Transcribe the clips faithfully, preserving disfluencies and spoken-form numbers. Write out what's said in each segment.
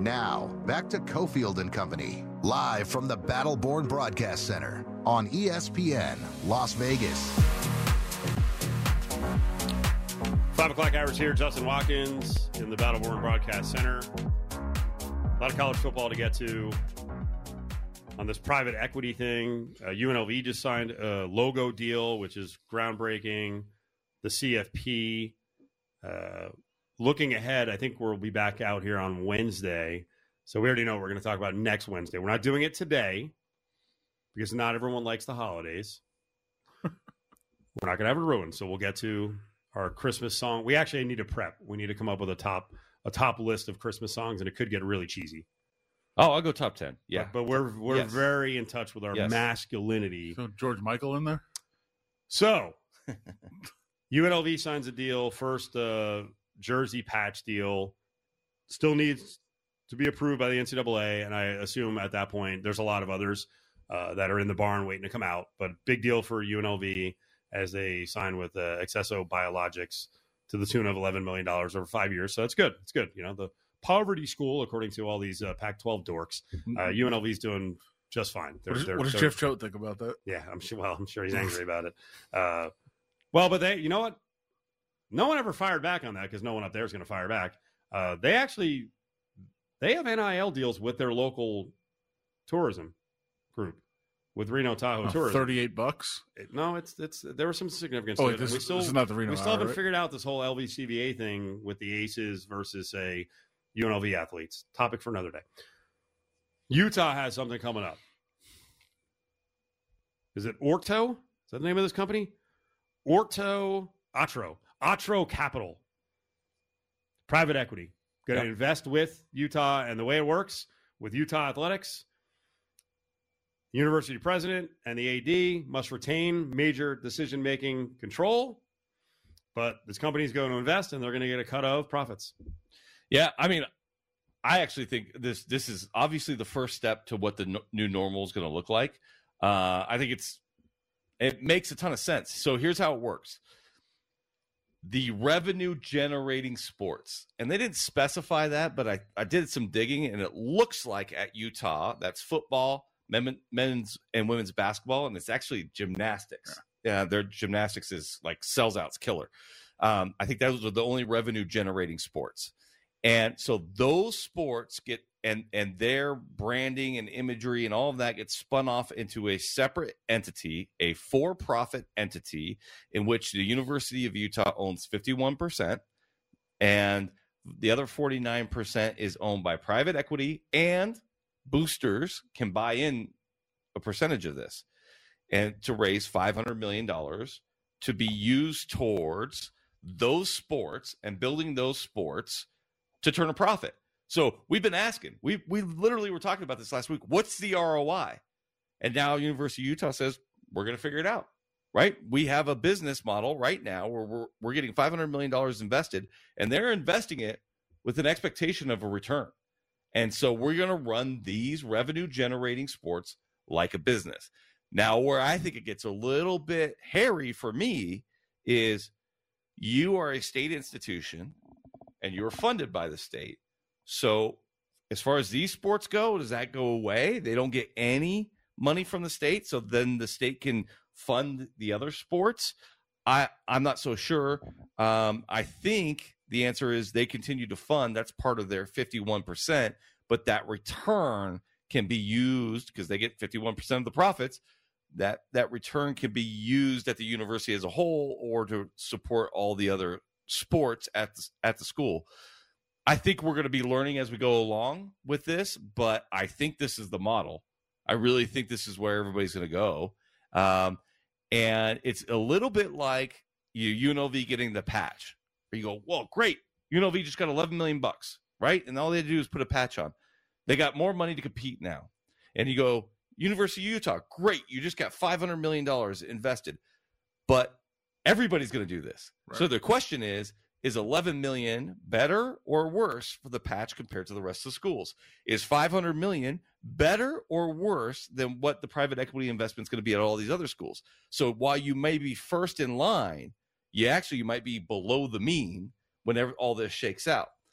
Now, back to Cofield and Company, live from the Battleborn Broadcast Center on E S P N Las Vegas. Five o'clock hours here. Justin Watkins in the Battleborn Broadcast Center. A lot of college football to get to on this private equity thing. Uh, U N L V just signed a logo deal, which is groundbreaking. The C F P. Uh, looking ahead, I think we'll be back out here on Wednesday. So we already know what we're going to talk about next Wednesday. We're not doing it today because not everyone likes the holidays. We're not going to have it ruined. So we'll get to our Christmas song. We actually need to prep. We need to come up with a top a top list of Christmas songs, and it could get really cheesy. Oh, I'll go top ten. Yeah, but, but we're we're yes. very in touch with our yes. masculinity. So George Michael in there. So U N L V signs a deal. First uh, jersey patch deal. Still needs to be approved by the N C double A, and I assume at that point there's a lot of others uh, that are in the barn waiting to come out. But big deal for U N L V as they sign with uh, Accesso Biologics to the tune of eleven million dollars over five years. So it's good. It's good. You know, the poverty school, according to all these uh, Pac twelve dorks, uh, U N L V's doing just fine. They're, what, is, they're, what does they're, Jeff Choate think about that? Yeah, I'm sure. Well, I'm sure he's angry about it. Uh, well, but they, you know what? No one ever fired back on that because no one up there is going to fire back. Uh, they actually, they have N I L deals with their local tourism group. With Reno Tahoe oh, Tourism, thirty-eight bucks. It, no, it's it's there was some significance. Oh, to wait, it. this, we still, this is not the Reno. We still hour, haven't right? figured out this whole L V C V A thing with the Aces versus say U N L V athletes. Topic for another day. Utah has something coming up. Is it Orto? Is that the name of this company? Orto Atro Atro Capital. Private equity going to yep. invest with Utah, and the way it works with Utah Athletics. University president and the A D must retain major decision-making control, but this company is going to invest, and they're going to get a cut of profits. Yeah, I mean, I actually think this this is obviously the first step to what the no, new normal is going to look like. Uh, I think it's it makes a ton of sense. So here's how it works. The revenue-generating sports, and they didn't specify that, but I, I did some digging, and it looks like at Utah, that's football, men's and women's basketball, and it's actually gymnastics. Yeah, yeah their gymnastics is like sells out, it's killer. Um, I think those are the only revenue generating sports, and so those sports get and and their branding and imagery and all of that gets spun off into a separate entity, a for-profit entity in which the University of Utah owns fifty-one percent, and the other forty-nine percent is owned by private equity, and boosters can buy in a percentage of this, and to raise five hundred million dollars to be used towards those sports and building those sports to turn a profit. So we've been asking, we we literally were talking about this last week. What's the R O I? And now University of Utah says, we're going to figure it out, right? We have a business model right now where we're, we're getting five hundred million dollars invested, and they're investing it with an expectation of a return. And so we're going to run these revenue-generating sports like a business. Now, where I think it gets a little bit hairy for me is you are a state institution, and you're funded by the state. So as far as these sports go, does that go away? They don't get any money from the state, so then the state can fund the other sports? I, I'm not so sure. Um, I think the answer is they continue to fund. That's part of their fifty-one percent, but that return can be used because they get fifty-one percent of the profits. That that return can be used at the university as a whole or to support all the other sports at the, at the school. I think we're going to be learning as we go along with this, but I think this is the model. I really think this is where everybody's going to go. Um, and it's a little bit like you, U N L V getting the patch. Where you go, well, great. U N L V just got eleven million bucks, right? And all they had to do is put a patch on. They got more money to compete now. And you go, University of Utah, great. You just got five hundred million dollars invested. But everybody's going to do this. Right. So the question is, is eleven million dollars better or worse for the patch compared to the rest of the schools? Is five hundred million dollars better or worse than what the private equity investment is going to be at all these other schools? So while you may be first in line, you actually you might be below the mean whenever all this shakes out.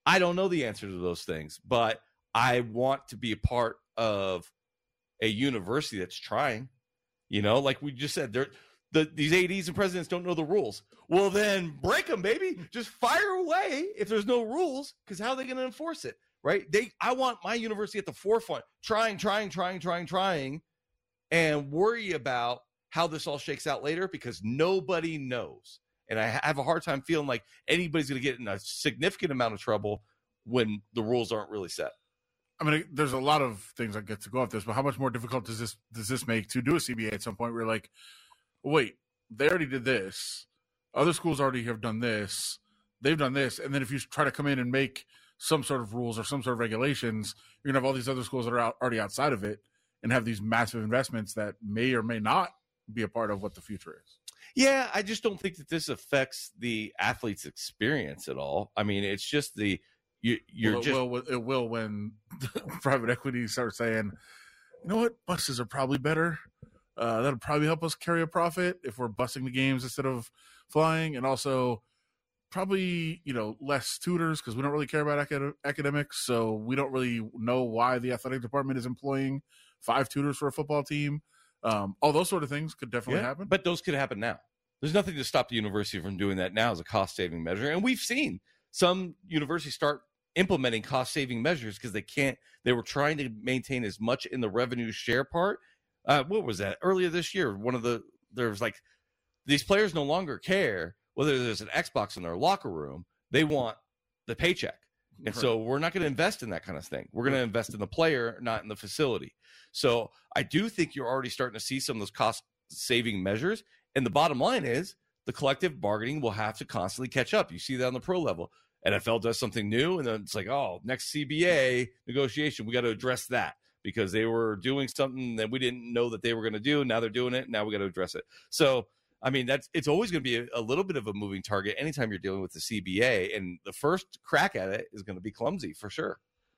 I don't know the answer to those things, but I want to be a part of a university that's trying. You know, like we just said, they're, the these A Ds and presidents don't know the rules. Well, then break them, baby. Just fire away if there's no rules, because how are they going to enforce it, right? They, I want my university at the forefront, trying, trying, trying, trying, trying, and worry about how this all shakes out later, because nobody knows. And I have a hard time feeling like anybody's going to get in a significant amount of trouble when the rules aren't really set. I mean, there's a lot of things that get to go off this, but how much more difficult does this does this make to do a C B A at some point where you're like, wait, they already did this. Other schools already have done this. They've done this. And then if you try to come in and make some sort of rules or some sort of regulations, you're going to have all these other schools that are out, already outside of it and have these massive investments that may or may not be a part of what the future is. Yeah, I just don't think that this affects the athlete's experience at all. I mean, it's just the you, you're well, just it will, it will when private equity starts saying, you know what, buses are probably better. Uh, that'll probably help us carry a profit if we're busing the games instead of flying, and also probably, you know, less tutors because we don't really care about acad- academics, so we don't really know why the athletic department is employing five tutors for a football team. Um, all those sort of things could definitely yeah, happen. But those could happen now. There's nothing to stop the university from doing that now as a cost-saving measure, and we've seen some universities start implementing cost-saving measures because they can't. They were trying to maintain as much in the revenue share part. Uh, what was that? Earlier this year, one of the there was like these players no longer care whether there's an Xbox in their locker room. They want the paycheck. And so we're not going to invest in that kind of thing. We're going to invest in the player, not in the facility. So I do think you're already starting to see some of those cost-saving measures. And the bottom line is the collective bargaining will have to constantly catch up. You see that on the pro level. N F L does something new, and then it's like, oh, next C B A negotiation, we got to address that because they were doing something that we didn't know that they were going to do. Now they're doing it. Now we got to address it. So, I mean, that's it's always going to be a, a little bit of a moving target anytime you're dealing with the C B A, and the first crack at it is going to be clumsy for sure.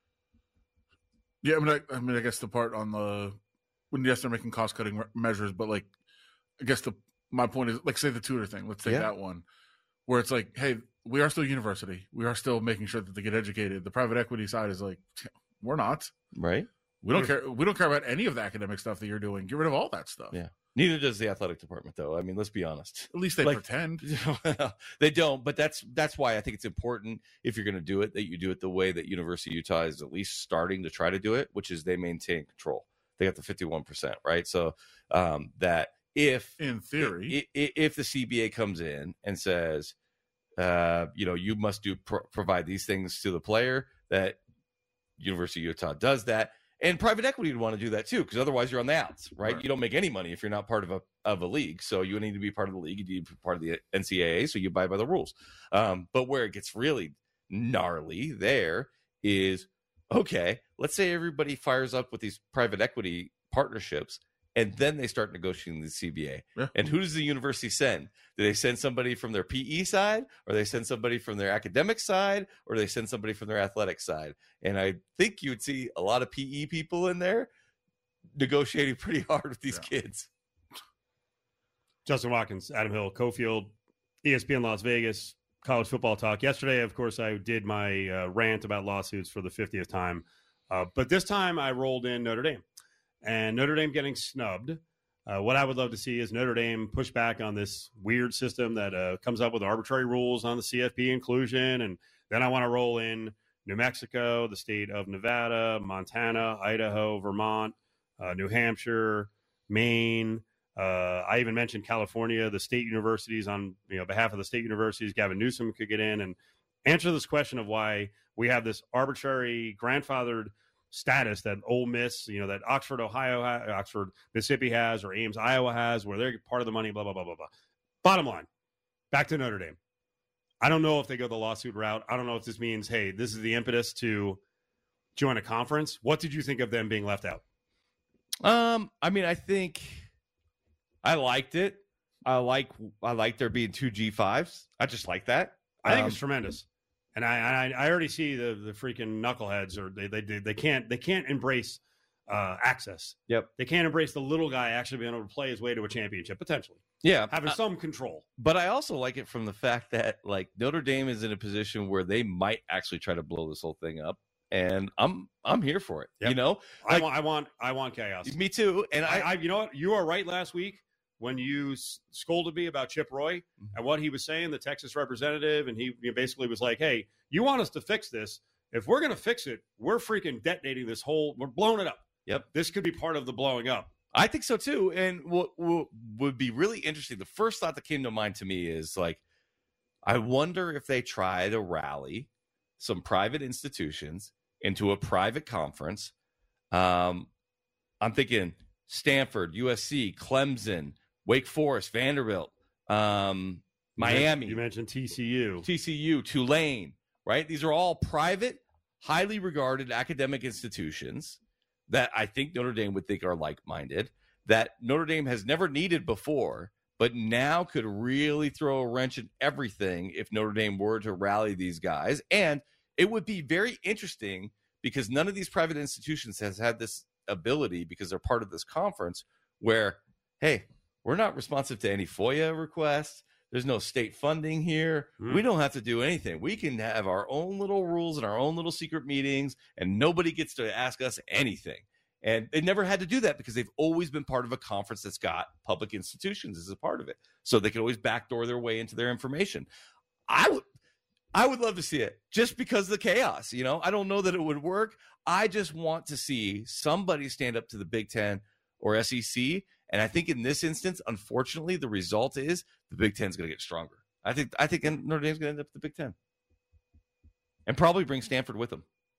Yeah, I mean, I, I mean, I guess the part on the when yes, they're making cost cutting measures, but like, I guess the my point is, like, say the tutor thing. Let's take Yeah. that one, where it's like, hey, we are still a university. We are still making sure that they get educated. The private equity side is like, we're not. Right? We don't care. We don't care about any of the academic stuff that you're doing. Get rid of all that stuff. Yeah. Neither does the athletic department, though. I mean, let's be honest. At least they Like- pretend. They don't, but that's that's why I think it's important if you're going to do it that you do it the way that University of Utah is at least starting to try to do it, which is they maintain control. They got the fifty-one percent, right? So um, that if In theory, i- i- if the C B A comes in and says, uh, you know, you must do pro- provide these things to the player, that University of Utah does that. And private equity would want to do that too, because otherwise you're on the outs, right? Right. You don't make any money if you're not part of a of a league. So you need to be part of the league. You need to be part of the N C double A, so you abide by the rules. Um, but where it gets really gnarly there is, okay, let's say everybody fires up with these private equity partnerships, and then they start negotiating the C B A. Yeah. And who does the university send? Do they send somebody from their P E side, or they send somebody from their academic side, or they send somebody from their athletic side? And I think you would see a lot of P E people in there negotiating pretty hard with these Yeah. kids. Justin Watkins, Adam Hill, Cofield, E S P N Las Vegas, college football talk. Yesterday, of course, I did my uh, rant about lawsuits for the fiftieth time. Uh, but this time I rolled in Notre Dame. And Notre Dame getting snubbed. Uh, what I would love to see is Notre Dame push back on this weird system that uh, comes up with arbitrary rules on the C F P inclusion. And then I want to roll in New Mexico, the state of Nevada, Montana, Idaho, Vermont, uh, New Hampshire, Maine. Uh, I even mentioned California, the state universities on you know behalf of the state universities. Gavin Newsom could get in and answer this question of why we have this arbitrary grandfathered status that Ole Miss, you know, that Oxford, Ohio, Oxford, Mississippi has, or Ames, Iowa has, where they're part of the money, blah, blah, blah, blah, blah. Bottom line, back to Notre Dame. I don't know if they go the lawsuit route. I don't know if this means, hey, this is the impetus to join a conference. What did you think of them being left out? Um, I mean, I think I liked it. I like I like there being two G fives. I just like that. I think Um, it's tremendous. And I, I I already see the the freaking knuckleheads, or they they they can't they can't embrace uh, access. Yep. They can't embrace the little guy actually being able to play his way to a championship, potentially. Yeah. Having uh, some control. But I also like it from the fact that, like, Notre Dame is in a position where they might actually try to blow this whole thing up. And I'm I'm here for it. Yep. You know? I Like, want I want I want chaos. me too. And I, I, I you know what? You are right last week when you s- scolded me about Chip Roy Mm-hmm. and what he was saying, the Texas representative, and he, he basically was like, hey, you want us to fix this. If we're going to fix it, we're freaking detonating this whole, we're blowing it up. Yep. This could be part of the blowing up. I think so too. And what, what would be really interesting, the first thought that came to mind to me is like, I wonder if they try to rally some private institutions into a private conference. Um, I'm thinking Stanford, U S C, Clemson, Wake Forest, Vanderbilt, um, You Miami. mentioned, you mentioned T C U. T C U, Tulane, right? These are all private, highly regarded academic institutions that I think Notre Dame would think are like-minded, that Notre Dame has never needed before, but now could really throw a wrench in everything if Notre Dame were to rally these guys. And it would be very interesting because none of these private institutions has had this ability because they're part of this conference where, hey, we're not responsive to any FOIA requests. There's no state funding here. Mm. We don't have to do anything. We can have our own little rules and our own little secret meetings, and nobody gets to ask us anything. And they never had to do that because they've always been part of a conference that's got public institutions as a part of it. So they can always backdoor their way into their information. I would I would love to see it just because of the chaos. You know, I don't know that it would work. I just want to see somebody stand up to the Big Ten or S E C. And I think in this instance, unfortunately, the result is the Big Ten is going to get stronger. I think I think Notre Dame's going to end up at the Big Ten and probably bring Stanford with them.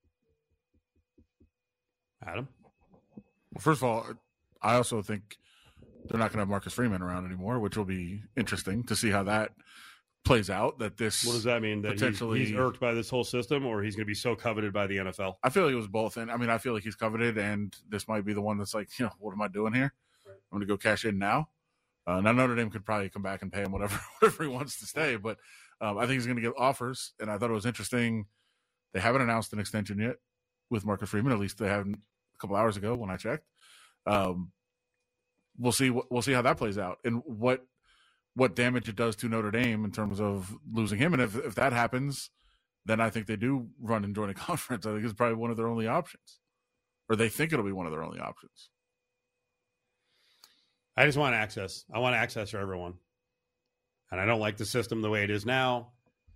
Adam? Well, first of all, I also think they're not going to have Marcus Freeman around anymore, which will be interesting to see how that plays out. That this What does that mean? That potentially he's, he's irked by this whole system, or he's going to be so coveted by the N F L? I feel like it was both. And I mean, I feel like he's coveted, and this might be the one that's like, you know, what am I doing here? I'm going to go cash in now. Uh, now Notre Dame could probably come back and pay him whatever whatever he wants to stay, but um, I think he's going to get offers. And I thought it was interesting. They haven't announced an extension yet with Marcus Freeman. At least they haven't a couple hours ago when I checked. Um, we'll see. We'll see how that plays out and what what damage it does to Notre Dame in terms of losing him. And if if that happens, then I think they do run and join a conference. I think it's probably one of their only options, or they think it'll be one of their only options. I just want access. I want access for everyone. And I don't like the system the way it is now.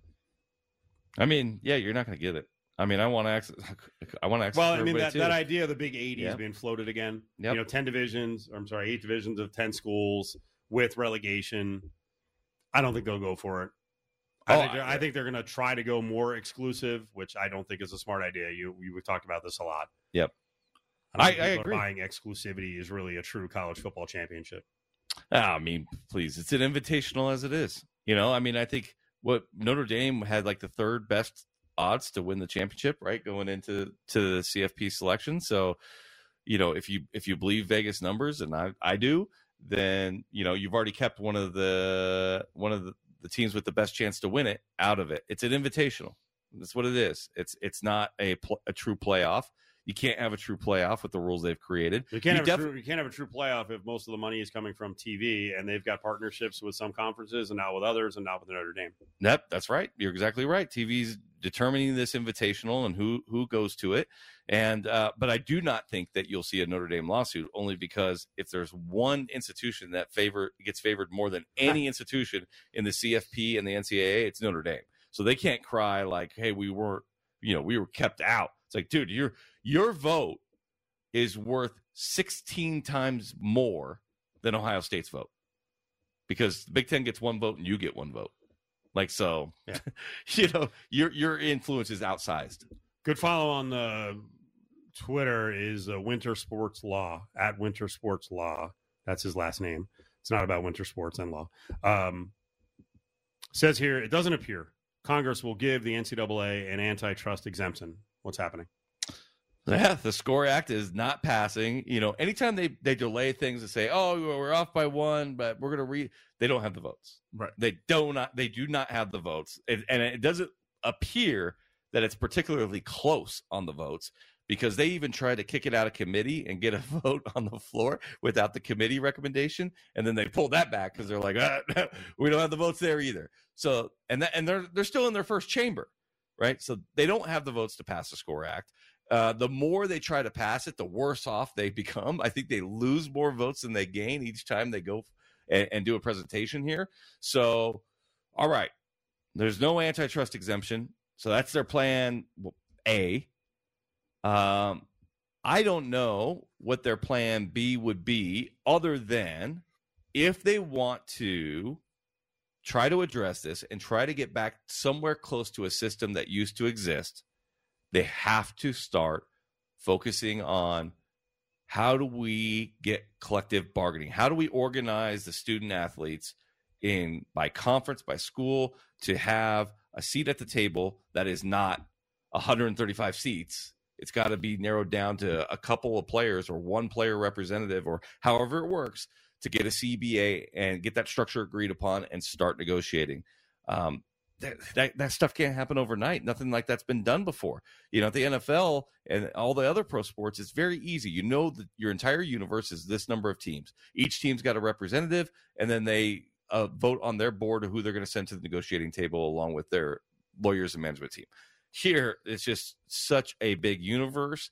I mean, yeah, you're not going to get it. I mean, I want access. I want access. Well, for I mean, that, everybody, that too. idea of the Big eighty Yep. is being floated again. Yep. You know, ten divisions, or I'm sorry, eight divisions of ten schools with relegation. I don't think they'll go for it. I, Oh, think, they're, I- I think they're going to try to go more exclusive, which I don't think is a smart idea. You you we've talked about this a lot. Yep. I, don't I- think I people are agree. Buying exclusivity is really a true college football championship. Ah, I mean, please, it's an invitational as it is. You know, I mean, I think what Notre Dame had like the third best odds to win the championship, right, going into to the C F P selection. So, you know, if you if you believe Vegas numbers, and I I do, then you know you've already kept one of the one of the, the teams with the best chance to win it out of it. It's an invitational. That's what it is. It's it's not a pl- a true playoff. You can't have a true playoff with the rules they've created. You can't, You have def- a true, you can't have a true playoff if most of the money is coming from T V, and they've got partnerships with some conferences and not with others and not with Notre Dame. Yep, that's right. You're exactly right. T V's determining this invitational and who who goes to it. And uh, but I do not think that you'll see a Notre Dame lawsuit, only because if there's one institution that favor gets favored more than any institution in the C F P and the N C double A, it's Notre Dame. So they can't cry like, "Hey, we weren't, you know, we were kept out." It's like, dude, your your vote is worth sixteen times more than Ohio State's vote, because the Big Ten gets one vote and you get one vote. Like, so, Yeah. you know, your your influence is outsized. Good follow on the Twitter is uh, Winter Sports Law, at Winter Sports Law. That's his last name. It's not about winter sports and law. Um, says here, it doesn't appear Congress will give the N C double A an antitrust exemption. What's happening? Yeah, the SCORE Act is not passing. You know, anytime they, they delay things and say, "Oh, we're off by one, but we're going to read," they don't have the votes. Right. They do not. They do not have the votes, it, and it doesn't appear that it's particularly close on the votes, because they even tried to kick it out of committee and get a vote on the floor without the committee recommendation, and then they pulled that back because they're like, ah, we don't have the votes there either. So and that, and they're they're still in their first chamber, right? So they don't have the votes to pass the SCORE Act. Uh, the more they try to pass it, the worse off they become. I think they lose more votes than they gain each time they go and, and do a presentation here. So, all right, there's no antitrust exemption. So that's their plan A. Um, I don't know what their plan B would be other than if they want to try to address this and try to get back somewhere close to a system that used to exist, they have to start focusing on how do we get collective bargaining? How do we organize the student athletes in by conference, by school, to have a seat at the table that is not one hundred thirty-five seats? It's got to be narrowed down to a couple of players or one player representative or however it works to get a C B A and get that structure agreed upon and start negotiating. Um, that, that, that stuff can't happen overnight. Nothing like that's been done before. You know, at the N F L and all the other pro sports, it's very easy. You know that your entire universe is this number of teams. Each team's got a representative, and then they uh, vote on their board of who they're going to send to the negotiating table along with their lawyers and management team. Here, it's just such a big universe,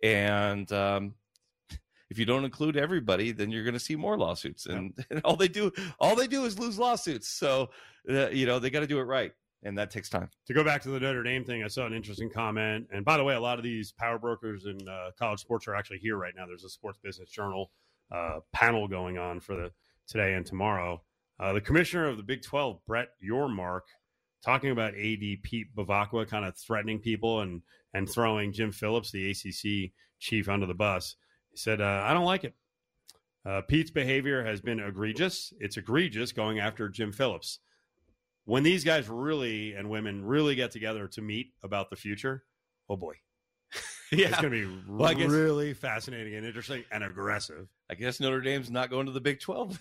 and um, if you don't include everybody, then you're going to see more lawsuits, and, yep. and all they do, all they do is lose lawsuits. So, uh, you know, they got to do it right, and that takes time. To go back to the Notre Dame thing, I saw an interesting comment, and by the way, a lot of these power brokers in uh, college sports are actually here right now. There's a Sports Business Journal uh, panel going on for the today and tomorrow. Uh, the commissioner of the Big twelve, Brett Yormark, talking about A D Pete Bavacqua kind of threatening people and and throwing Jim Phillips, the A C C chief, under the bus. He said, uh, I don't like it. Uh, Pete's behavior has been egregious. It's egregious going after Jim Phillips. When these guys really and women really get together to meet about the future, oh boy. Yeah. It's going to be well, I guess, really fascinating and interesting and aggressive. I guess Notre Dame's not going to the Big twelve.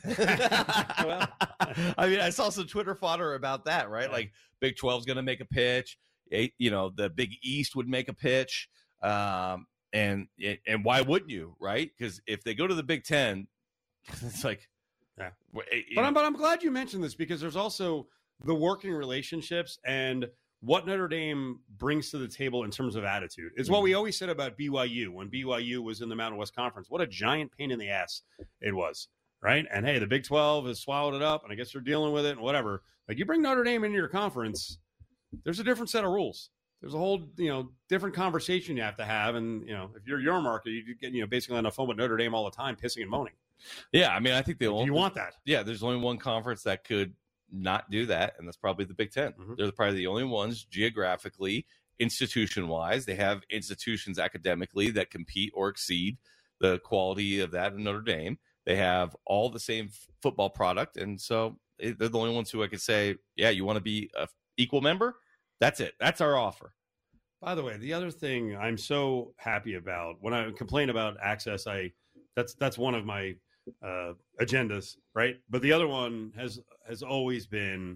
Well, I mean, I saw some Twitter fodder about that, right? Yeah. Like Big twelve's going to make a pitch. You know, the Big East would make a pitch. Um, and and why wouldn't you, right? Because if they go to the Big Ten, it's like, yeah. But I'm, but I'm glad you mentioned this because there's also the working relationships and what Notre Dame brings to the table in terms of attitude. It's what we always said about B Y U when B Y U was in the Mountain West Conference. What a giant pain in the ass it was, right? And, hey, the Big twelve has swallowed it up, and I guess they're dealing with it and whatever. Like, you bring Notre Dame into your conference, there's a different set of rules. There's a whole, you know, different conversation you have to have. And, you know, if you're your market, you get, you know, basically on the phone with Notre Dame all the time, pissing and moaning. Yeah, I mean, I think they only, you want that. Yeah, there's only one conference that could not do that, and that's probably the Big Ten. Mm-hmm. They're probably the only ones geographically, institution-wise. They have institutions academically that compete or exceed the quality of that in Notre Dame. They have all the same f- football product, and so it, they're the only ones who I could say, yeah, you want to be an equal member? That's it. That's our offer. By the way, the other thing I'm so happy about, when I complain about access, I that's that's one of my uh, agendas, right? But the other one has has always been,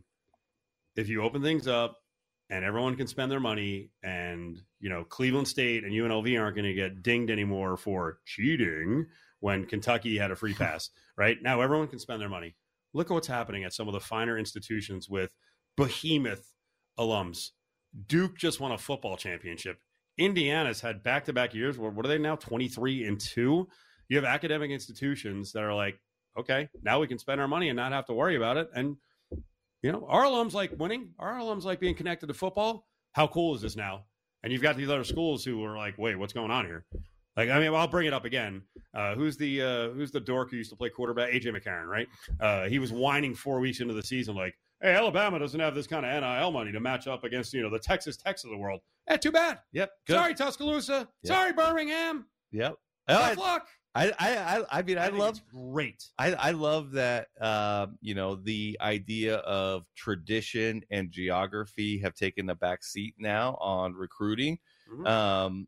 if you open things up and everyone can spend their money, and you know Cleveland State and U N L V aren't going to get dinged anymore for cheating when Kentucky had a free pass, right? Now everyone can spend their money. Look at what's happening at some of the finer institutions with behemoth alums. Duke just won a football championship. Indiana's had back-to-back years. What are they now? twenty-three and two. You have academic institutions that are like, okay, now we can spend our money and not have to worry about it. And, you know, our alums like winning. Our alums like being connected to football. How cool is this now? And you've got these other schools who are like, wait, what's going on here? Like, I mean, I'll bring it up again. Uh, who's the uh, who's the dork who used to play quarterback? A J McCarron, right? Uh, he was whining four weeks into the season like, hey, Alabama doesn't have this kind of N I L money to match up against, you know, the Texas Techs of the world. Eh, too bad. Yep. Good. Sorry, Tuscaloosa. Yep. Sorry, Birmingham. Yep. Tough luck. I, I, I mean, I, I love great. I, I love that. Uh, you know, the idea of tradition and geography have taken a back seat now on recruiting, mm-hmm. um,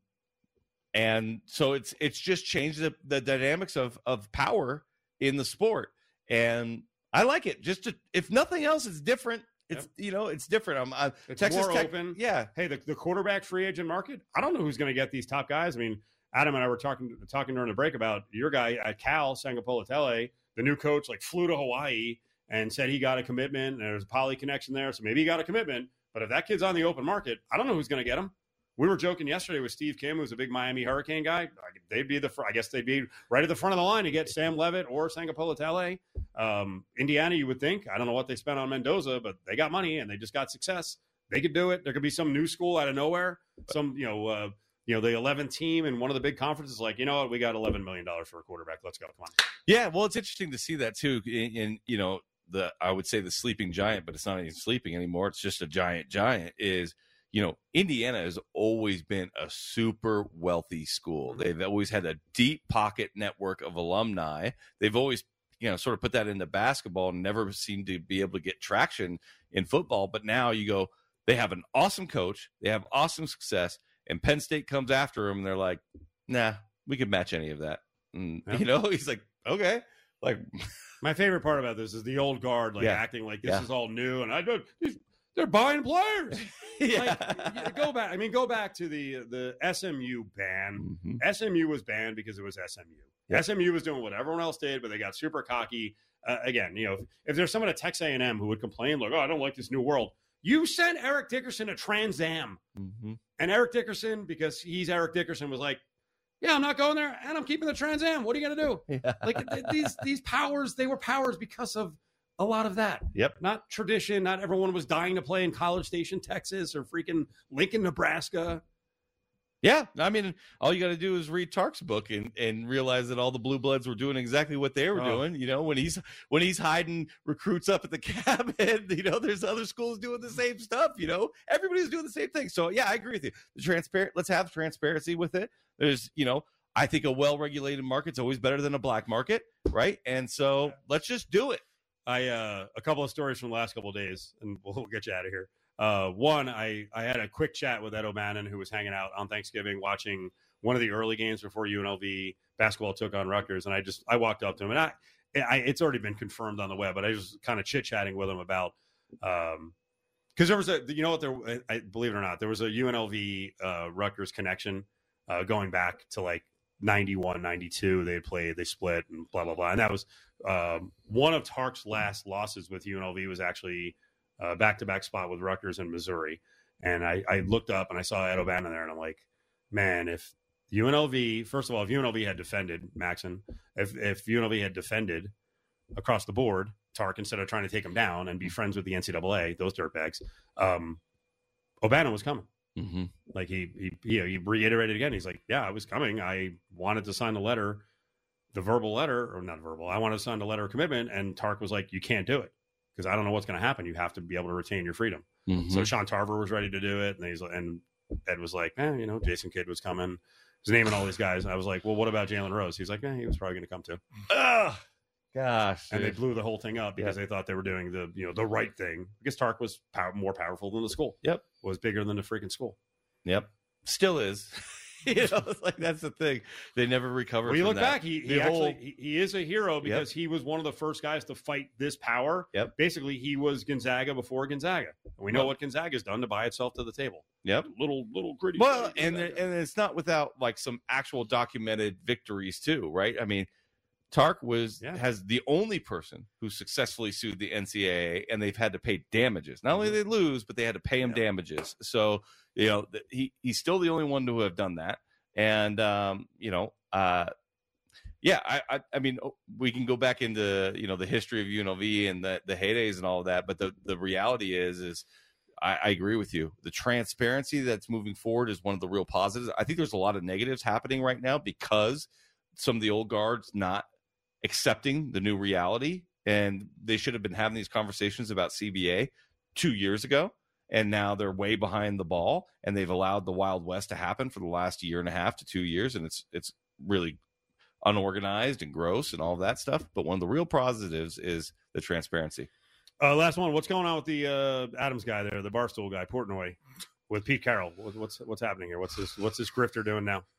and so it's it's just changed the, the dynamics of of power in the sport, and I like it. Just to, if nothing else, it's different. It's you know, it's different. I'm, I'm It's Texas more Tech, open. Yeah. Hey, the, the quarterback free agent market. I don't know who's going to get these top guys. I mean, Adam and I were talking talking during the break about your guy at Cal, Sangapolatele, the new coach, like flew to Hawaii and said he got a commitment, and there's a poly connection there, so maybe he got a commitment. But if that kid's on the open market, I don't know who's going to get him. We were joking yesterday with Steve Kim, who's a big Miami Hurricane guy. They'd be the, I guess they'd be right at the front of the line to get Sam Levitt or Sangapolatele. Um, Indiana, you would think. I don't know what they spent on Mendoza, but they got money and they just got success. They could do it. There could be some new school out of nowhere. Some, you know, uh, you know, the eleventh team in one of the big conferences, like, you know what, we got eleven million dollars for a quarterback. Let's go. Come on. Yeah, well, it's interesting to see that too. In, in you know, the I would say the sleeping giant, but it's not even sleeping anymore. It's just a giant giant. Is you know, Indiana has always been a super wealthy school. They've always had a deep pocket network of alumni. They've always, you know, sort of put that into basketball and never seemed to be able to get traction in football. But now you go, they have an awesome coach. They have awesome success. And Penn State comes after them, and they're like, nah, we could match any of that. And, yeah. You know, he's like, okay. Like, my favorite part about this is the old guard, like, yeah. acting like this yeah. is all new. And I don't, they're buying players. yeah. Like, go back. I mean, go back to the the S M U ban. Mm-hmm. S M U was banned because it was S M U. Yeah. S M U was doing what everyone else did, but they got super cocky. Uh, again, you know, if, if there's someone at Texas A and M who would complain, like, oh, I don't like this new world. You sent Eric Dickerson a Trans Am. Mm-hmm. And Eric Dickerson, because he's Eric Dickerson, was like, yeah, I'm not going there, and I'm keeping the Trans Am. What are you going to do? Yeah. Like, these these powers, they were powers because of a lot of that. Yep. Not tradition. Not everyone was dying to play in College Station, Texas, or freaking Lincoln, Nebraska. Yeah, I mean, all you got to do is read Tark's book and, and realize that all the blue bloods were doing exactly what they were oh. doing. You know, when he's when he's hiding recruits up at the cabin, you know, there's other schools doing the same stuff. You know, everybody's doing the same thing. So yeah, I agree with you. The transparent, let's have transparency with it. There's, you know, I think a well-regulated market's always better than a black market, right? And so let's just do it. I uh, a couple of stories from the last couple of days, and we'll, we'll get you out of here. Uh, one, I, I had a quick chat with Ed O'Bannon, who was hanging out on Thanksgiving watching one of the early games before U N L V basketball took on Rutgers. And I just, I walked up to him, and I, I it's already been confirmed on the web, but I was kind of chit-chatting with him about, um, because there was a, you know what, there, I, believe it or not, there was a U N L V uh, Rutgers connection uh, going back to like ninety-one, ninety-two. They had played, they split, and blah, blah, blah. And that was um, one of Tark's last losses with U N L V was actually Uh, back-to-back spot with Rutgers and Missouri. And I, I looked up and I saw Ed O'Bannon there, and I'm like, man, if U N L V, first of all, if U N L V had defended, Maxon, if, if U N L V had defended across the board, Tark, instead of trying to take him down and be friends with the N C double A, those dirtbags, um, O'Bannon was coming. Mm-hmm. Like he, he, you know, he reiterated again. He's like, yeah, I was coming. I wanted to sign the letter, the verbal letter, or not verbal. I wanted to sign the letter of commitment. And Tark was like, you can't do it, because I don't know what's going to happen. You have to be able to retain your freedom. Mm-hmm. So Sean Tarver was ready to do it. And he's and Ed was like, eh, you know, Jason Kidd was coming. He's naming all these guys. And I was like, well, what about Jalen Rose? He's like, eh, he was probably going to come too. Ugh, gosh. And dude. They blew the whole thing up because yep. they thought they were doing the, you know, the right thing. Because Tark was power, more powerful than the school. Yep. Was bigger than the freaking school. Yep. Still is. You know, it's like that's the thing. They never recovered. Well, you from look that. back, he, he whole... actually he, he is a hero because yep. he was one of the first guys to fight this power. Yep. Basically, he was Gonzaga before Gonzaga. And we know yep. what Gonzaga's done to buy itself to the table. Yep. Little little gritty. Well, and there, and it's not without like some actual documented victories too, right? I mean, Tark was yeah. has the only person who successfully sued the N C double A, and they've had to pay damages. Not only did they lose, but they had to pay him yeah. damages. So you know, he he's still the only one to have done that. And, um, you know, uh, yeah, I, I, I mean, we can go back into, you know, the history of U N L V and the, the heydays and all of that. But the, the reality is, is I, I agree with you. The transparency that's moving forward is one of the real positives. I think there's a lot of negatives happening right now because some of the old guards not accepting the new reality. And they should have been having these conversations about C B A two years ago. And now they're way behind the ball, and they've allowed the Wild West to happen for the last year and a half to two years. And it's, it's really unorganized and gross and all of that stuff. But one of the real positives is the transparency. Uh, last one. What's going on with the uh, Adams guy there, the Barstool guy, Portnoy, with Pete Carroll? What's, what's, what's happening here? What's this, what's this grifter doing now?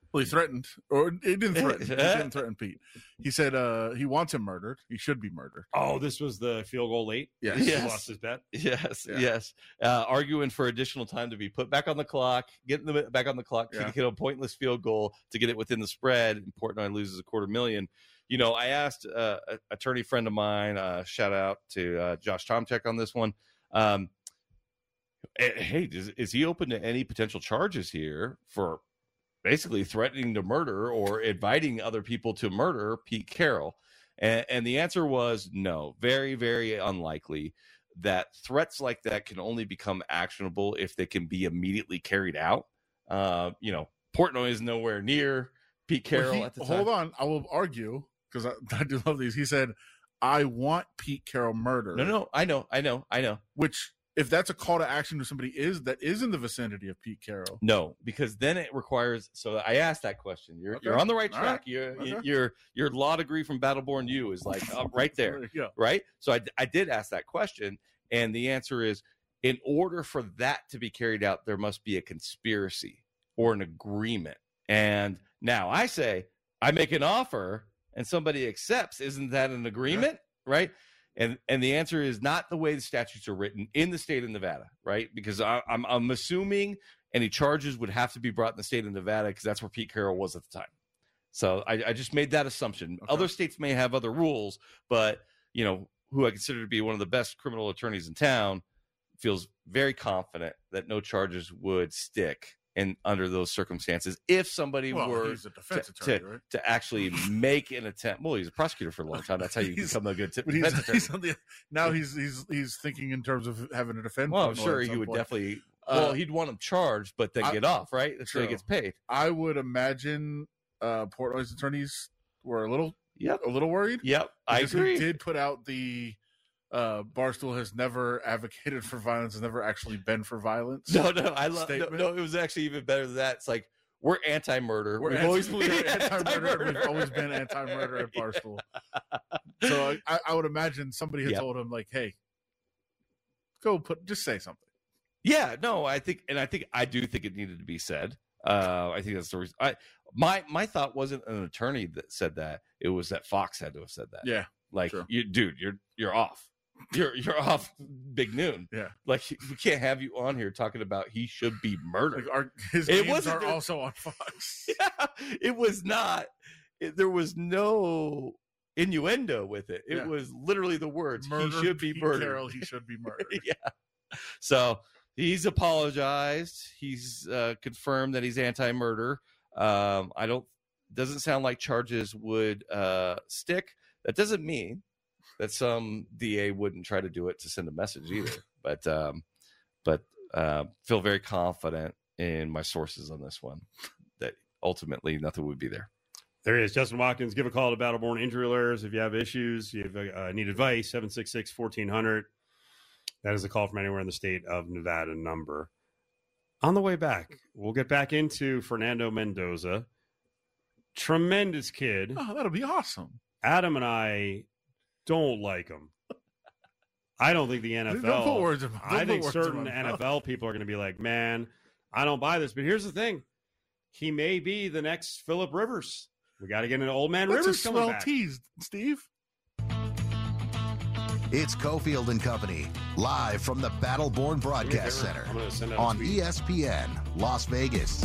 Well, he threatened, or he didn't threaten. He didn't threaten Pete. He said uh, he wants him murdered. He should be murdered. Oh, this was the field goal late? Yes. He Yes. lost his bet? Yes, Yeah. yes. Uh, arguing for additional time to be put back on the clock, getting the back on the clock to Yeah. get a pointless field goal to get it within the spread. And Portnoy loses a quarter million. You know, I asked uh, an attorney friend of mine, uh, shout out to uh, Josh Tomchek on this one. Um, hey, is, is he open to any potential charges here for basically threatening to murder or inviting other people to murder Pete Carroll? And, and the answer was no, very, very unlikely. That threats like that can only become actionable if they can be immediately carried out. Uh, you know, Portnoy is nowhere near Pete Carroll Well, he- at the time. hold on, I will argue because I, I do love these. He said, "I want Pete Carroll murdered." No, no, I know, I know, I know. Which, if that's a call to action to somebody is that is in the vicinity of Pete Carroll. No, because then it requires. So I asked that question. You're Okay. you're on the right All track. right. You're, Okay. your your law degree from Battleborn U is like up right there. you go. Right? So I, I did ask that question, and the answer is in order for that to be carried out, there must be a conspiracy or an agreement. And now I say, I make an offer and somebody accepts. Isn't that an agreement? Right? And and the answer is not the way the statutes are written in the state of Nevada, right? Because I, I'm I'm assuming any charges would have to be brought in the state of Nevada because that's where Pete Carroll was at the time. So I, I just made that assumption. Okay. Other states may have other rules, but you know, who I consider to be one of the best criminal attorneys in town feels very confident that no charges would stick in under those circumstances if somebody Well, were he's a defense to, attorney, to, right? to actually make an attempt. Well, he's a prosecutor for a long time. That's how you He's- become a good t- But defense he's, attorney. he's on the, now he's he's he's thinking in terms of having a defense. Well, I'm Portnoy sure at he some would point. definitely. Uh, Well, he'd want him charged, but then I- get off, right? That's so he True. gets paid. I would imagine uh, Portnoy's attorneys were a little Yep. a little worried. Yep. I because agree. He did put out the uh, Barstool has never advocated for violence, has never actually been for violence. No, no, I love. No, Statement. no, it was actually even better than that. It's like we're anti-murder. We're We've anti- always believed we're in anti-murder. anti-murder. We've always been anti-murder at Barstool. So I, I would imagine somebody had Yep. told him like, "Hey, go put just say something." Yeah, no, I think, and I think I do think it needed to be said. Uh, I think that's the reason. I my my thought wasn't an attorney that said that; it was that Fox had to have said that. Yeah, like, sure. you, dude, you're you're off. You're you're off. Big noon. Yeah. like we can't have you on here talking about he should be murdered. like our his It games wasn't are the- also on Fox. Yeah, it was not. It, there was no innuendo with it. It Yeah. was literally the words Murder he should be Pete murdered. Carroll, he should be murdered. Yeah. So he's apologized. He's uh, confirmed that he's anti-murder. Um, I don't. Doesn't sound like charges would uh, stick. That doesn't mean that some D A wouldn't try to do it to send a message either. But um, but uh, feel very confident in my sources on this one that ultimately nothing would be there. There he is, Justin Watkins. Give a call to Battleborn Injury Lawyers if you have issues, you have, uh, need advice, seven six six, one four zero zero. That is a call from anywhere in the state of Nevada number. On the way back, we'll get back into Fernando Mendoza. Tremendous kid. Oh, that'll be awesome. Adam and I don't like him. I don't think the N F L. Don't put words in my- I don't put think words in certain my N mouth. F L people are going to be like, man, I don't buy this. But here's the thing. He may be the next Phillip Rivers. We got to get an old man That's a Rivers coming swell back. tease, Steve. It's Cofield and Company, live from the Battleborn Broadcast I'm Center gonna send out a on tweet. E S P N Las Vegas.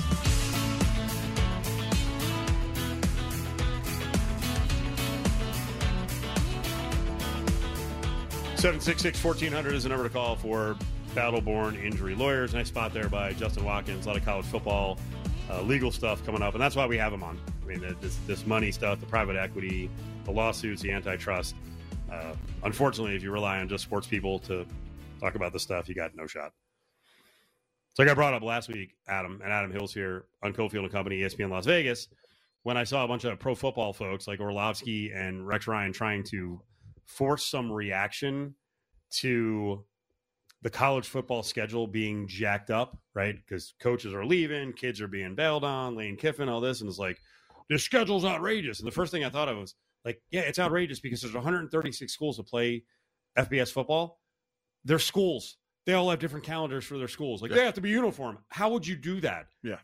seven six six, one four zero zero is the number to call for Battleborn Injury Lawyers. Nice spot there by Justin Watkins. A lot of college football, uh, legal stuff coming up, and that's why we have him on. I mean, the- this, this money stuff, the private equity, the lawsuits, the antitrust. Uh, unfortunately, if you rely on just sports people to talk about this stuff, you got no shot. So like I brought up last week, Adam, and Adam Hill's here on Cofield and Company, E S P N Las Vegas, when I saw a bunch of pro football folks like Orlovsky and Rex Ryan trying to force some reaction to the college football schedule being jacked up, right? Because coaches are leaving, kids are being bailed on, Lane Kiffin, all this, and it's like, this schedule's outrageous. And the first thing I thought of was like, yeah, it's outrageous because there's one hundred thirty-six schools that play F B S football. They're schools. They all have different calendars for their schools. Like, Yeah. they have to be uniform. How would you do that? Yeah.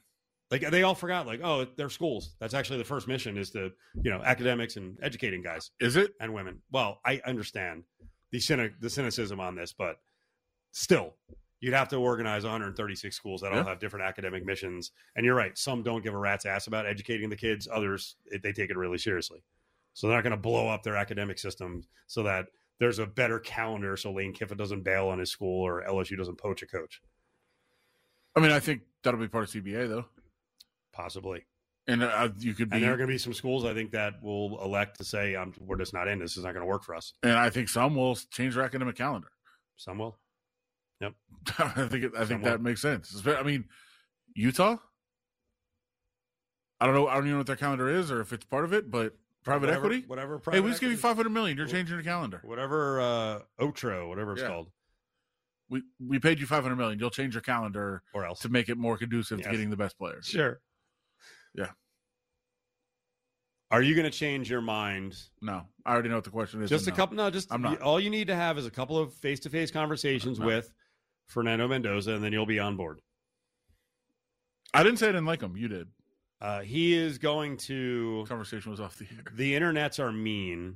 Like they all forgot, like, oh, they're schools. That's actually the first mission is to, you know, academics and educating guys. Is it? And women. Well, I understand the cynic, the cynicism on this, but still, you'd have to organize one hundred thirty-six schools that Yeah. all have different academic missions. And you're right. Some don't give a rat's ass about educating the kids. Others, it, they take it really seriously. So they're not going to blow up their academic system so that there's a better calendar so Lane Kiffin doesn't bail on his school or L S U doesn't poach a coach. I mean, I think that'll be part of C B A, though. Possibly. And uh, you could be. And there are going to be some schools, I think, that will elect to say, um, we're just not in. This is not going to work for us. And I think some will change their academic calendar. Some will. Yep. I think it, I think Some that will. makes sense. I mean, Utah. I don't know. I don't even know what their calendar is, or if it's part of it. But private Whatever- equity. Whatever. Hey, Private we just give you equity- five hundred million. You're changing your calendar. Whatever uh, Otro, whatever it's Yeah. called, We we paid you five hundred million. You'll change your calendar or else. to make it more conducive Yes. to getting the best players. Sure. Yeah. Are you going to change your mind? No, I already know what the question is. Just a no. couple. No, just I'm not. all you need to have is a couple of face-to-face conversations No. with Fernando Mendoza, and then you'll be on board. I didn't say I didn't like him. You did. Uh, he is going to. Conversation was off the air. The internets are mean,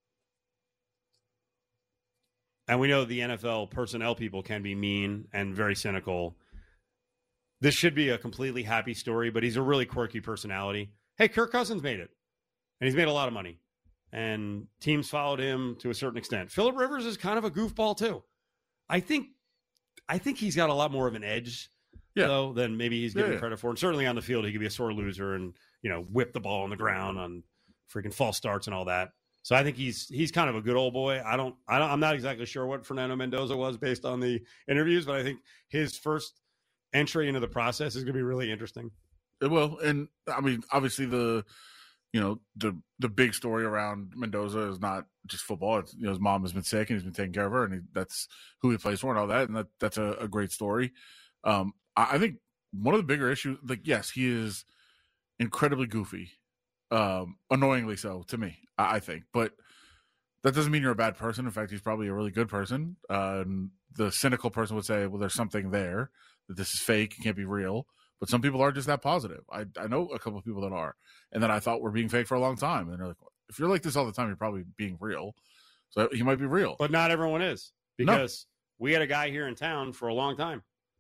and we know the N F L personnel people can be mean and very cynical. This should be a completely happy story, but he's a really quirky personality. Hey, Kirk Cousins made it, and he's made a lot of money, and teams followed him to a certain extent. Phillip Rivers is kind of a goofball too. I think, I think he's got a lot more of an edge, Yeah. though, than maybe he's given Yeah, yeah. credit for. And certainly on the field, he could be a sore loser and you know whip the ball on the ground on freaking false starts and all that. So I think he's he's kind of a good old boy. I don't, I don't I'm not exactly sure what Fernando Mendoza was based on the interviews, but I think his first entry into the process is going to be really interesting. It will, and I mean, obviously the, you know, the the big story around Mendoza is not just football. It's, you know, his mom has been sick and he's been taking care of her, and he, that's who he plays for and all that, and that that's a, a great story. Um, I, I think one of the bigger issues, like, yes, he is incredibly goofy, um, annoyingly so to me, I, I think, but that doesn't mean you're a bad person. In fact, he's probably a really good person. Uh, and the cynical person would say, well, there's something there, that this is fake, it can't be real. But some people are just that positive. I I know a couple of people that are, and that I thought were being fake for a long time. And they're like, if you're like this all the time, you're probably being real. So he might be real. But not everyone is, because we had a guy here in town for a long time,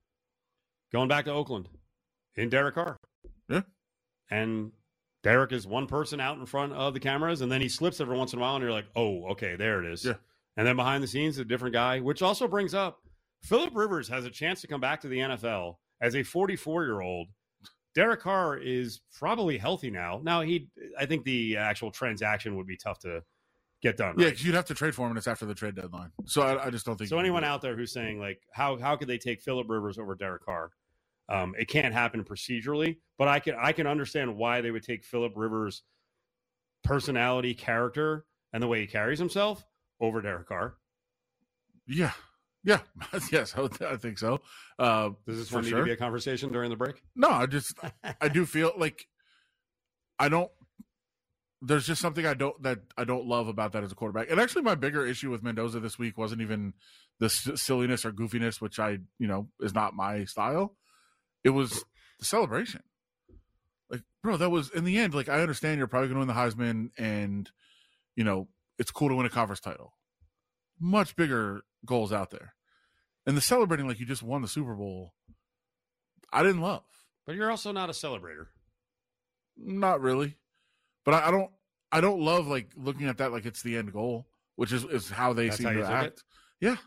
going back to Oakland, in Derek Carr. Yeah. And Derek is one person out in front of the cameras, and then he slips every once in a while, and you're like, oh, okay, there it is. Yeah. And then behind the scenes, a different guy, which also brings up Phillip Rivers has a chance to come back to the N F L as a forty-four-year-old. Derek Carr is probably healthy now. Now, he, I think the actual transaction would be tough to get done. Yeah, right? because you'd have to trade for him, and it's after the trade deadline. So I, I just don't think. So you can anyone do it. out there who's saying, like, how how could they take Phillip Rivers over Derek Carr? Um, it can't happen procedurally, but I can I can understand why they would take Phillip Rivers' personality, character, and the way he carries himself over Derek Carr. Yeah, yeah, yes, I, would- I think so. Uh, Does this For one need sure. to be a conversation during the break? no, I just I do feel like I don't. There's just something I don't that I don't love about that as a quarterback. And actually, my bigger issue with Mendoza this week wasn't even the s- silliness or goofiness, which I you know is not my style. It was the celebration. Like, bro, that was in the end. Like, I understand you're probably going to win the Heisman, and you know it's cool to win a conference title. Much bigger goals out there, and the celebrating like you just won the Super Bowl. I didn't love. But you're also not a celebrator. Not really, but I, I don't. I don't love like looking at that like it's the end goal, which is, is how they That's seem how you to took act. it? Yeah.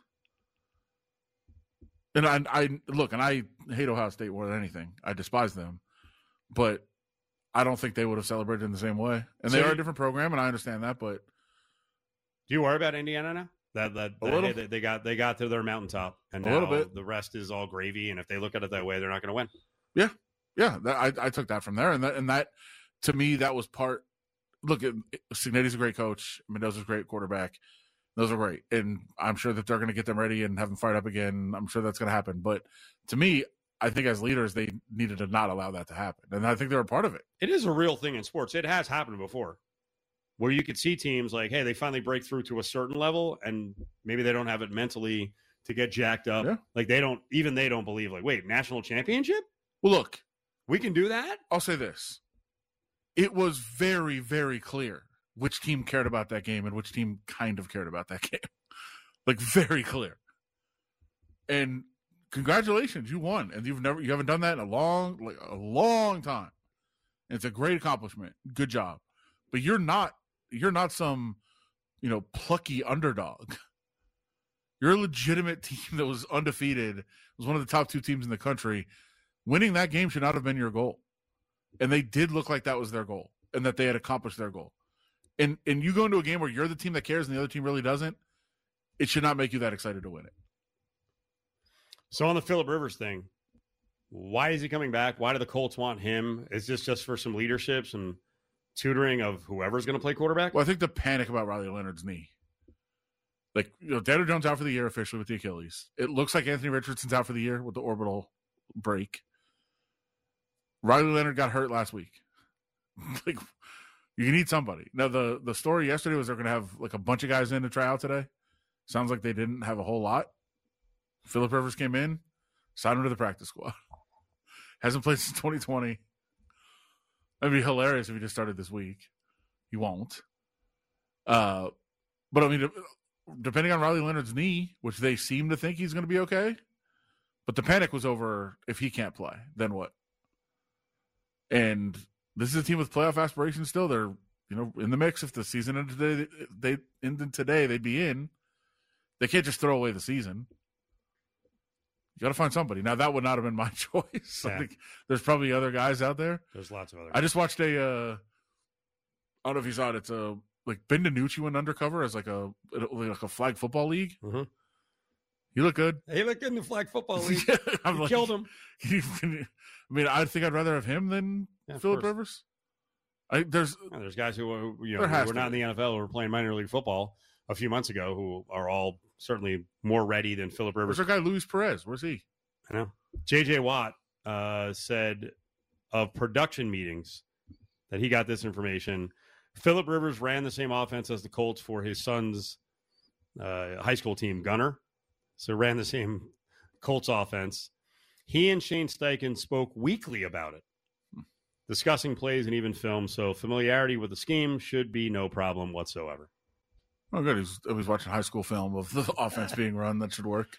And I, I look, and I hate Ohio State more than anything. I despise them, but I don't think they would have celebrated in the same way. And they So are you- a different program, and I understand that. But Do you worry about Indiana now? That that, A that little. hey, they, they got they got to their mountaintop, and A now little bit. the rest is all gravy. And if they look at it that way, they're not going to win. yeah, that, I, I took that from there, and that and that to me that was part. Look, it- Signetti's a great coach. Mendoza's a great quarterback. Those are great, and I'm sure that they're going to get them ready and have them fired up again. I'm sure that's going to happen. But to me, I think as leaders, they needed to not allow that to happen, and I think they were part of it. It is a real thing in sports. It has happened before, where you could see teams like, hey, they finally break through to a certain level, and maybe they don't have it mentally to get jacked up. Yeah. Like they don't, even they don't believe. Like, wait, national championship? Well, look, We can do that? I'll say this. It was very, very clear which team cared about that game and which team kind of cared about that game. Like, very clear. And congratulations, you won. And you've never you haven't done that in a long, like a long time. And it's a great accomplishment. Good job. But you're not you're not some, you know, plucky underdog. You're a legitimate team that was undefeated, was one of the top two teams in the country. Winning that game should not have been your goal. And they did look like that was their goal and that they had accomplished their goal. And and you go into a game where you're the team that cares and the other team really doesn't, it should not make you that excited to win it. So on the Phillip Rivers thing, why is he coming back? Why do the Colts want him? Is this just for some leadership, some tutoring of whoever's going to play quarterback? Well, I think the panic about Riley Leonard's knee. Like, you know, Daniel Jones out for the year officially with the Achilles. It looks like Anthony Richardson's out for the year with the orbital break. Riley Leonard got hurt last week. Like, you need somebody. Now, the, the story yesterday was they're going to have, like, a bunch of guys in to try out today. Sounds like they didn't have a whole lot. Phillip Rivers came in, signed him to the practice squad. Hasn't played since twenty twenty. That'd be hilarious if he just started this week. He won't. Uh, but, I mean, depending on Riley Leonard's knee, which they seem to think he's going to be okay, but the panic was over if he can't play, then what? And this is a team with playoff aspirations still. They're, you know, in the mix. If the season ended today, they ended today, they'd be in. They can't just throw away the season. You got to find somebody. Now, that would not have been my choice. Yeah. I think there's probably other guys out there. There's lots of other I just watched a, uh, I don't know if you saw it. It's a, like Ben DiNucci went undercover as like a, like a flag football league. Mm-hmm. He looked good. He looked good in the flag football league. I'm He like, killed him. I mean, I think I'd rather have him than Yeah, Phillip Rivers. I, there's Yeah, there's guys who, uh, you know, There has who were to not in be. the N F L who were playing minor league football a few months ago who are all certainly more ready than Phillip Rivers. Where's our guy Luis Perez? Where's he? I know. J J Watt uh, said of production meetings that he got this information. Phillip Rivers ran the same offense as the Colts for his son's uh, high school team, Gunner. So ran the same Colts offense. He and Shane Steichen spoke weekly about it, discussing plays and even film. So familiarity with the scheme should be no problem whatsoever. Oh, good. He's, I was watching high school film of the offense being run. That should work.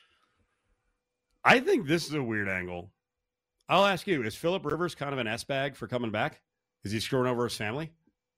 I think this is a weird angle. I'll ask you, is Phillip Rivers kind of an S-bag for coming back? Is he screwing over his family?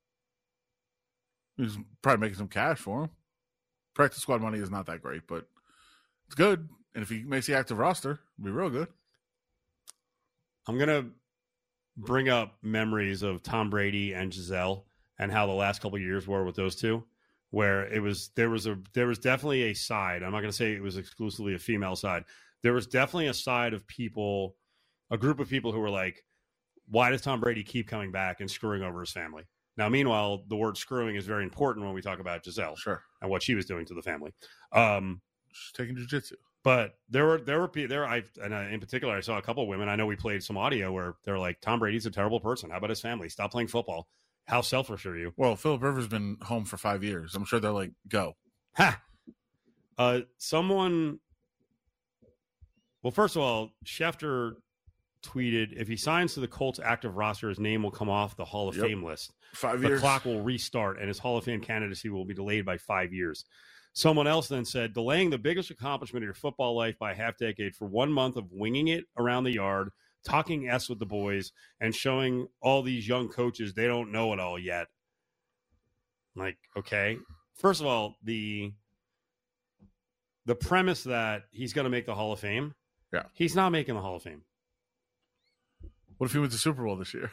He's probably making some cash for him. Practice squad money is not that great, but it's good. And if he makes the active roster, it'll be real good. I'm going to bring up memories of Tom Brady and Giselle and how the last couple of years were with those two, where it was there was a there was definitely a side. I'm not going to say it was exclusively a female side. There was definitely a side of people, a group of people who were like, why does Tom Brady keep coming back and screwing over his family? Now, meanwhile, the word screwing is very important when we talk about Giselle Sure. and what she was doing to the family. Um, She's taking jiu-jitsu. But there were there were pe- there I and I, in particular I saw a couple of women. I know we played some audio where they're like, Tom Brady's a terrible person. How about his family? Stop playing football. How selfish are you? Well, Phillip Rivers been home for five years. I'm sure they're like, go. Ha. Uh, someone. Well, first of all, Schefter tweeted, if he signs to the Colts active roster, his name will come off the Hall of Yep. Fame list. Five The years. clock will restart, and his Hall of Fame candidacy will be delayed by five years. Someone else then said, delaying the biggest accomplishment of your football life by a half decade for one month of winging it around the yard, talking S with the boys, and showing all these young coaches they don't know it all yet. Like, okay. First of all, the the premise that he's going to make the Hall of Fame, Yeah. he's not making the Hall of Fame. What if he wins the Super Bowl this year?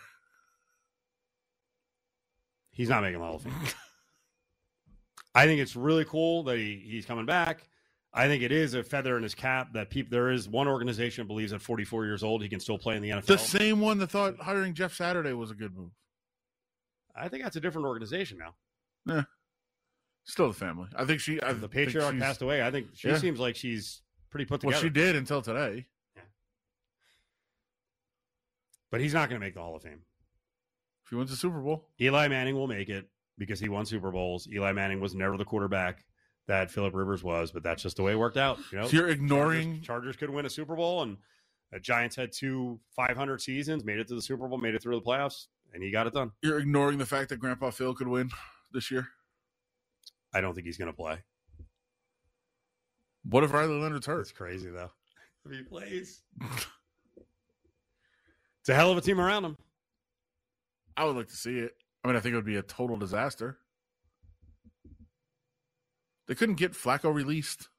He's not making the Hall of Fame. I think it's really cool that he, he's coming back. I think it is a feather in his cap that people. There is one organization that believes at forty-four years old he can still play in the N F L. The same one that thought hiring Jeff Saturday was a good move. I think that's a different organization now. Yeah. Still the family. I think she. I The think patriarch she's- passed away. I think she Yeah. seems like she's pretty put Well, together. she did until today. But he's not going to make the Hall of Fame. If he wins the Super Bowl, Eli Manning will make it because he won Super Bowls. Eli Manning was never the quarterback that Phillip Rivers was, but that's just the way it worked out. You know, so you're ignoring. Chargers, Chargers could win a Super Bowl, and The Giants had two five hundred seasons, made it to the Super Bowl, made it through the playoffs, and he got it done. You're ignoring the fact that Grandpa Phil could win this year? I don't think he's going to play. What if Riley Leonard's hurt? It's crazy, though. If he plays. It's a hell of a team around him. I would like to see it. I mean, I think it would be a total disaster. They couldn't get Flacco released.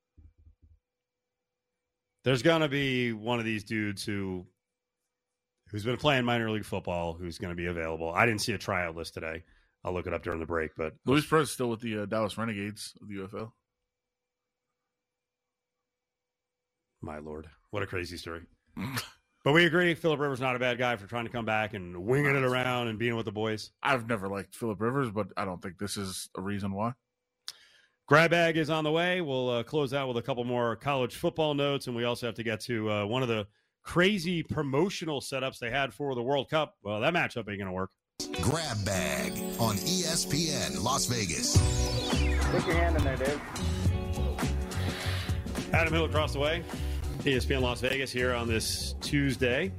There's going to be one of these dudes who, who's been playing minor league football who's going to be available. I didn't see a tryout list today. I'll look it up during the break. But Luis Perez is still with the uh, Dallas Renegades of the U F L. My Lord. What a crazy story. But we agree, Phillip Rivers not a bad guy for trying to come back and winging it around and being with the boys. I've never liked Phillip Rivers, but I don't think this is a reason why. Grab bag is on the way. We'll uh, close out with a couple more college football notes, and we also have to get to uh, one of the crazy promotional setups they had for the World Cup. Well, that matchup ain't going to work. Grab Bag on E S P N Las Vegas. Stick your hand in there, Dave. Adam Hill across the way. E S P N Las Vegas here on this Tuesday.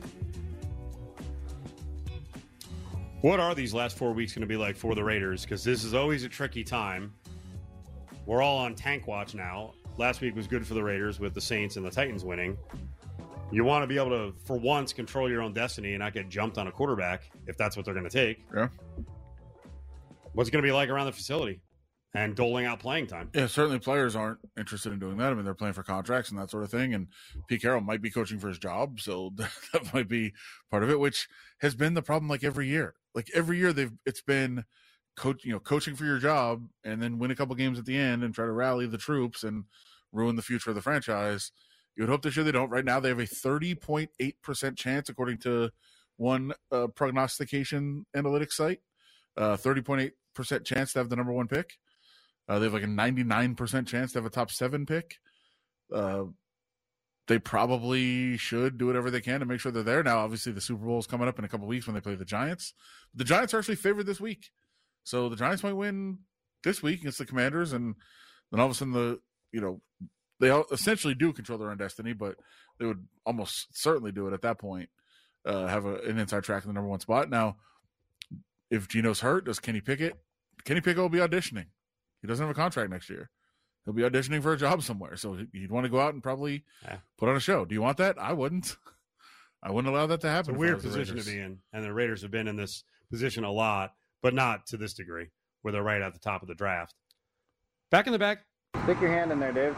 What are these last four weeks going to be like for the Raiders? Because this is always a tricky time. We're all on tank watch now. Last week was good for the Raiders with the Saints and the Titans winning. You want to be able to, for once, control your own destiny and not get jumped on a quarterback if that's what they're going to take. Yeah. What's it going to be like around the facility and doling out playing time? Yeah, certainly players aren't interested in doing that. I mean, they're playing for contracts and that sort of thing. And Pete Carroll might be coaching for his job, so that might be part of it, which has been the problem like every year. Like every year, they've it's been coach, you know, coaching for your job and then win a couple games at the end and try to rally the troops and ruin the future of the franchise. You would hope this year they don't. Right now, they have a thirty point eight percent chance, according to one uh, prognostication analytics site, uh, thirty point eight percent chance to have the number one pick. Uh, they have like a ninety-nine percent chance to have a top seven pick. Uh, they probably should do whatever they can to make sure they're there. Now, obviously, the Super Bowl is coming up in a couple weeks when they play the Giants. The Giants are actually favored this week. So the Giants might win this week against the Commanders, and then all of a sudden the you know they all essentially do control their own destiny, but they would almost certainly do it at that point. Uh, have a, an inside track in the number one spot. Now, if Geno's hurt, does Kenny Pickett? Kenny Pickett will be auditioning. He doesn't have a contract next year. He'll be auditioning for a job somewhere, so he'd want to go out and probably yeah. put on a show. Do you want that? I wouldn't. I wouldn't allow that to happen. It's a weird position to be in, and the Raiders have been in this position a lot, but not to this degree, where they're right at the top of the draft. Back in the back. Stick your hand in there, Dave.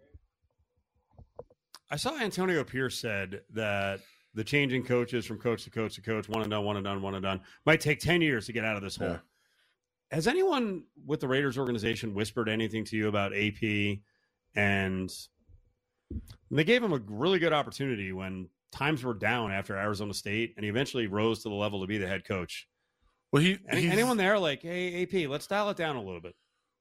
I saw Antonio Pierce said that the changing coaches from coach to coach to coach, one and done, one and done, one and done, might take ten years to get out of this hole. Yeah. Has anyone with the Raiders organization whispered anything to you about A P? And they gave him a really good opportunity when times were down after Arizona State, and he eventually rose to the level to be the head coach. Well, he Any, anyone there like, hey, A P, let's dial it down a little bit.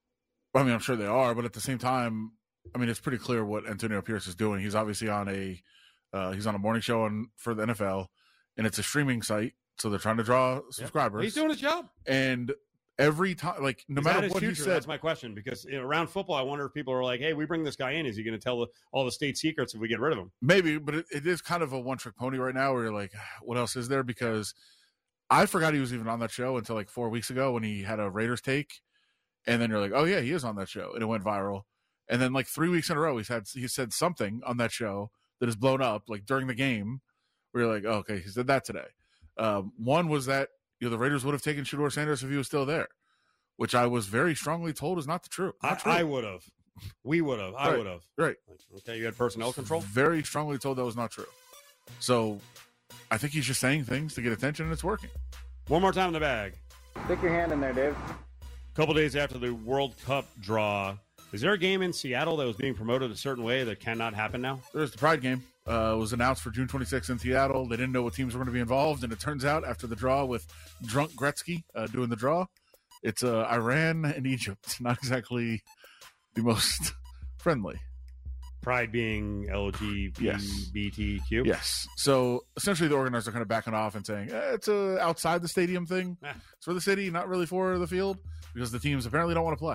I mean, I'm sure they are, but at the same time, I mean, it's pretty clear what Antonio Pierce is doing. He's obviously on a uh, he's on a morning show on, for the N F L, and it's a streaming site, so they're trying to draw subscribers. Yeah. He's doing his job, and every time, like no is matter what future? he said, that's my question. Because you know, around football, I wonder if people are like, "Hey, we bring this guy in. Is he going to tell the, all the state secrets if we get rid of him?" Maybe, but it, it is kind of a one-trick pony right now. Where you're like, "What else is there?" Because I forgot he was even on that show until like four weeks ago when he had a Raiders take, and then you're like, "Oh yeah, he is on that show," and it went viral. And then like three weeks in a row, he's had he said something on that show that has blown up, like during the game, where you're like, oh, "Okay, he said that today." Um, one was that you know the Raiders would have taken Shedeur Sanders if he was still there, which I was very strongly told is not the true. Not I, true. I would have. We would have. I right. would have. Right. Okay, you had personnel control? Very strongly told that was not true. So I think he's just saying things to get attention, and it's working. One more time in the bag. Stick your hand in there, Dave. A couple days after the World Cup draw, is there a game in Seattle that was being promoted a certain way that cannot happen now? There's the Pride game. Uh, it was announced for June twenty-sixth in Seattle. They didn't know what teams were going to be involved, and it turns out after the draw with Drunk Gretzky uh, doing the draw, it's uh, Iran and Egypt. Not exactly the most friendly. Pride being L G B T Q? Yes. yes. So essentially the organizers are kind of backing off and saying, eh, it's a outside the stadium thing. Ah. It's for the city, not really for the field, because the teams apparently don't want to play.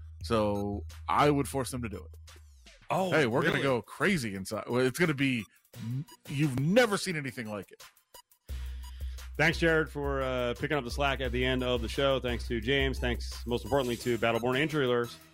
So I would force them to do it. Oh, hey, we're really? going to go crazy inside. Well, it's going to be You've never seen anything like it. Thanks, Jared, for uh, picking up the slack at the end of the show. Thanks to James. Thanks, most importantly, to Battleborn Injury Alerts.